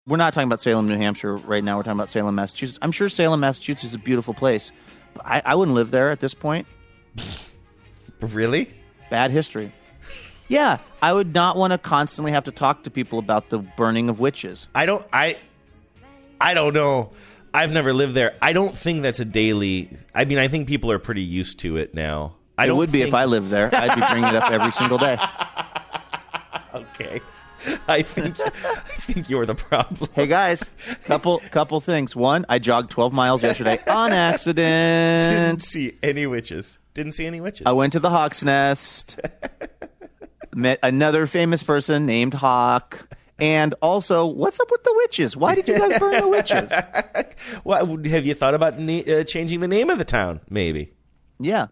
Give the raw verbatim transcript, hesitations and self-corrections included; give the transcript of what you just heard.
We're not talking about Salem, New Hampshire right now. We're talking about Salem, Massachusetts. I'm sure Salem, Massachusetts is a beautiful place. But I, I wouldn't live there at this point. Really? Bad history. Yeah, I would not want to constantly have to talk to people about the burning of witches. I don't. I. I don't know. I've never lived there. I don't think that's a daily. I mean, I think people are pretty used to it now. I it don't would be think... if I lived there. I'd be bringing it up every single day. Okay. I think I think you're the problem. Hey guys, couple couple things. One, I jogged twelve miles yesterday on accident. Didn't see any witches. Didn't see any witches. I went to the Hawk's Nest. Met another famous person named Hawk. And also, what's up with the witches? Why did you guys burn the witches? Well, have you thought about na- uh, changing the name of the town? Maybe. Yeah.